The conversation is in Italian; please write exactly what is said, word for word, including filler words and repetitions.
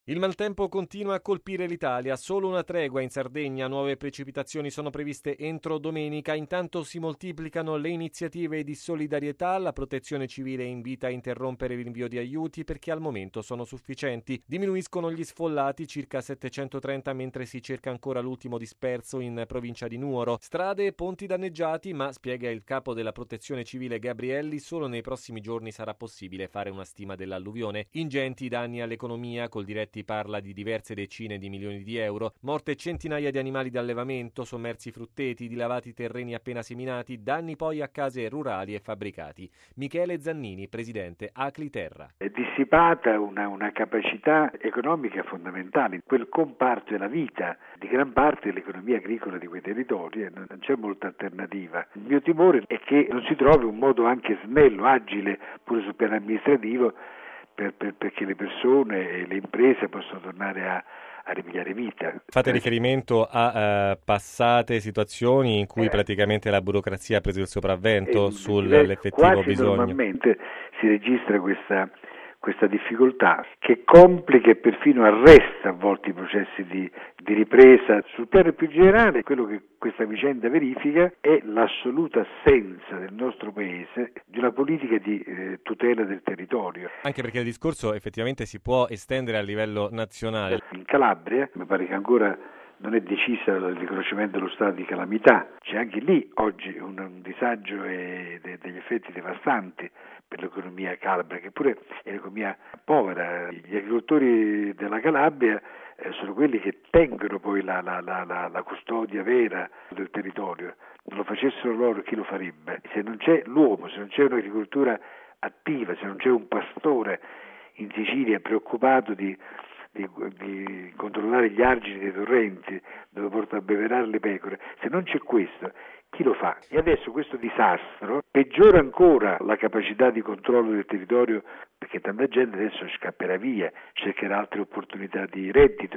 Il maltempo continua a colpire l'Italia, solo una tregua in Sardegna, nuove precipitazioni sono previste entro domenica, intanto si moltiplicano le iniziative di solidarietà, la protezione civile invita a interrompere l'invio di aiuti perché al momento sono sufficienti, diminuiscono gli sfollati circa settecentotrenta mentre si cerca ancora l'ultimo disperso in provincia di Nuoro, strade e ponti danneggiati ma spiega il capo della protezione civile Gabrielli solo nei prossimi giorni sarà possibile fare una stima dell'alluvione, ingenti danni all'economia col diretto parla di diverse decine di milioni di euro, morte centinaia di animali d'allevamento, sommersi frutteti, dilavati terreni appena seminati, danni poi a case rurali e fabbricati. Michele Zannini, presidente Acli Terra. È dissipata una, una capacità economica fondamentale, quel comparto è la vita di gran parte dell'economia agricola di quei territori e non c'è molta alternativa. Il mio timore è che non si trovi un modo anche snello, agile, pure sul piano amministrativo, Per, per, perché le persone e le imprese possono tornare a, a ripigliare vita. Fate riferimento a uh, passate situazioni in cui eh, praticamente la burocrazia ha preso il sopravvento eh, sull'effettivo quasi bisogno? Normalmente si registra questa, questa difficoltà che complica e perfino arresta a volte i processi di, di ripresa. Sul piano più generale, quello che questa vicenda verifica è l'assoluta assenza del nostro Paese di una politica di eh, tutela del territorio. Anche perché il discorso effettivamente si può estendere a livello nazionale. In Calabria mi pare che ancora non è decisa il riconoscimento dello stato di calamità, c'è anche lì oggi un, un disagio e de, degli effetti devastanti per l'economia calabra, che pure è un'economia povera. Gli agricoltori della Calabria eh, sono quelli che tengono poi la, la, la, la, la custodia vera del territorio. Non lo facessero loro, chi lo farebbe? Se non c'è l'uomo, se non c'è un'agricoltura attiva, se non c'è un pastore in Sicilia preoccupato di Di, di controllare gli argini dei torrenti dove porta a beverare le pecore, se non c'è questo, chi lo fa? E adesso questo disastro peggiora ancora la capacità di controllo del territorio, perché tanta gente adesso scapperà via, cercherà altre opportunità di reddito.